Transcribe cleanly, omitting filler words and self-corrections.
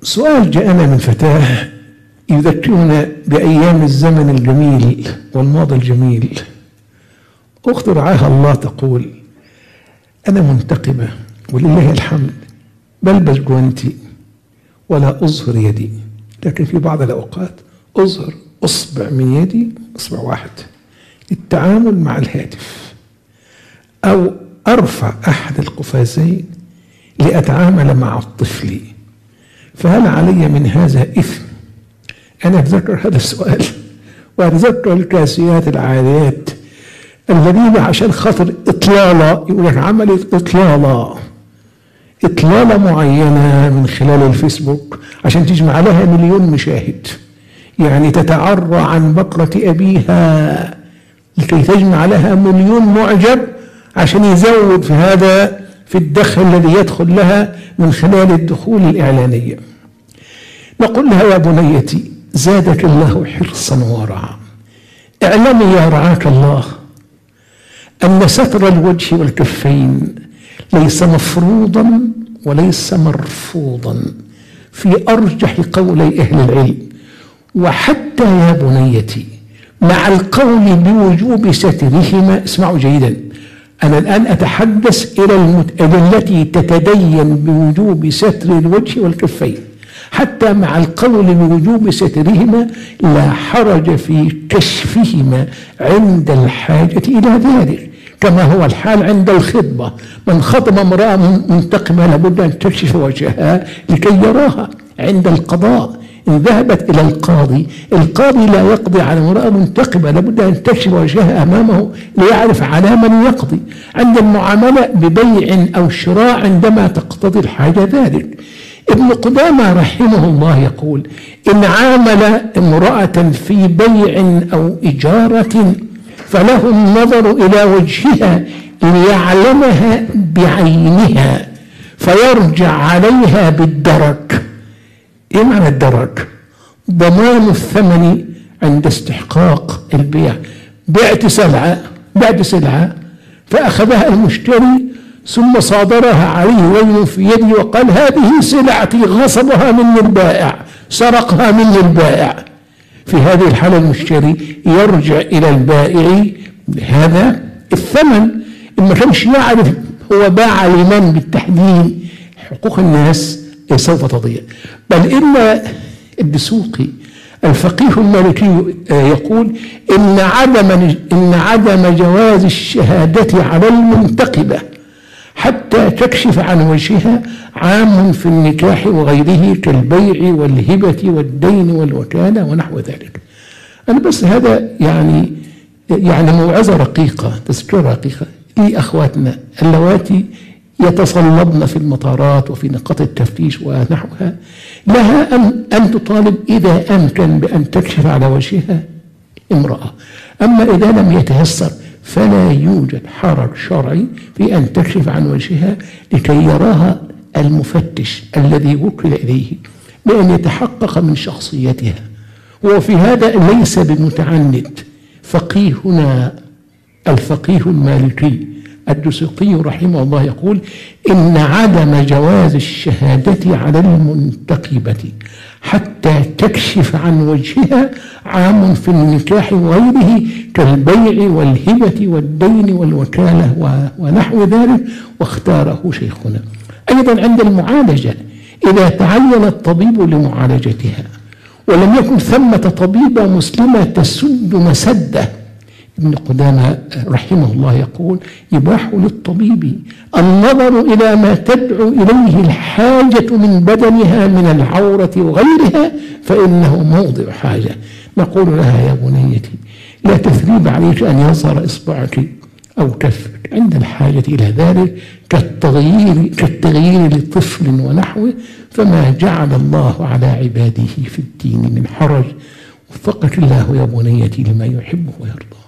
سؤال جاءنا من فتاة يذكرنا بأيام الزمن الجميل والماضي الجميل. أخت رعاها الله تقول: أنا منتقبة ولله الحمد، بلبس جوانتي ولا أظهر يدي، لكن في بعض الأوقات أظهر أصبع من يدي، أصبع واحد، للتعامل مع الهاتف، أو أرفع أحد القفازين لأتعامل مع الطفل، فهل علي من هذا إثم؟ أنا أتذكر هذا السؤال، وأتذكر الكاسيات العاريات الذين عشان خاطر إطلالة يقول لك عملت إطلالة معينة من خلال الفيسبوك عشان تجمع لها 1,000,000 مشاهد، يعني تتعرى عن بقرة أبيها لكي تجمع لها 1,000,000 معجب عشان يزود في هذا في الدخل الذي يدخل لها من خلال الدخول الإعلانية. نقول لها: يا بنيتي زادك الله حرصا ورعا، اعلمي يا رعاك الله أن ستر الوجه والكفين ليس مفروضا وليس مرفوضا في أرجح قولي أهل العلم، وحتى يا بنيتي مع القول بوجوب سترهما، اسمعوا جيدا، أنا الآن أتحدث إلى التي تتدين بوجوب ستر الوجه والكفين، حتى مع القول بوجوب سترهما لا حرج في كشفهما عند الحاجة إلى ذلك، كما هو الحال عند الخطبة. من خطب امرأة منتقبة لابد أن تكشف وجهها لكي يراها. عند القضاء إن ذهبت إلى القاضي لا يقضي على امرأة منتقبة، لابد أن تكشف وجهها أمامه ليعرف على من يقضي. عند المعاملة ببيع أو شراء عندما تقتضي الحاجة ذلك. ابن قدامة رحمه الله يقول: إن عامل امرأة في بيع أو إجارة فله النظر إلى وجهها ليعلمها بعينها فيرجع عليها بالدرك. إيه معنى الدرك؟ ضمان الثمن عند استحقاق البيع. بعت سلعة فأخذها المشتري ثم صادرها عليه وين في يدي وقال: هذه سلعتي، غصبها مني البائع، سرقها مني البائع. في هذه الحالة المشتري يرجع إلى البائع هذا الثمن. إن ما كانش يعرف هو باع لمن بالتحديد، حقوق الناس سوف تضيع. بل إن الدسوقي الفقيه المالكي يقول: إن عدم جواز الشهادة على المنتقبة حتى تكشف عن وجهها عام في النكاح وغيره كالبيع والهبة والدين والوكالة ونحو ذلك. أنا بس هذا يعني موعظة رقيقة، تذكرة رقيقة لأخواتنا اللواتي يتصلبن في المطارات وفي نقاط التفتيش ونحوها، لها أن تطالب إذا أمكن بأن تكشف على وجهها امرأة. أما إذا لم يتيسر فلا يوجد حرج شرعي في أن تكشف عن وجهها لكي يراها المفتش الذي وكل إليه بأن يتحقق من شخصيتها. وفي هذا ليس بمتعنت. فقيهنا الفقيه المالكي الدسوقي رحمه الله يقول: إن عدم جواز الشهادة على المنتقبة حتى تكشف عن وجهها عام في النكاح وغيره كالبيع والهبة والدين والوكالة ونحو ذلك، واختاره شيخنا. أيضا عند المعالجة إذا تعين الطبيب لمعالجتها ولم يكن ثمة طبيبة مسلمة تسد مسده، ابن قدامة رحمه الله يقول: يباح للطبيب النظر إلى ما تدعو إليه الحاجة من بدنها من العورة وغيرها فإنه موضع حاجة. نقول لها: يا بنيتي لا تثريب عليك أن يظهر إصبعك أو كفك عند الحاجة إلى ذلك كالتغيير لطفل ونحوه، فما جعل الله على عباده في الدين من حرج. وفقك الله يا بنيتي لما يحب ويرضى.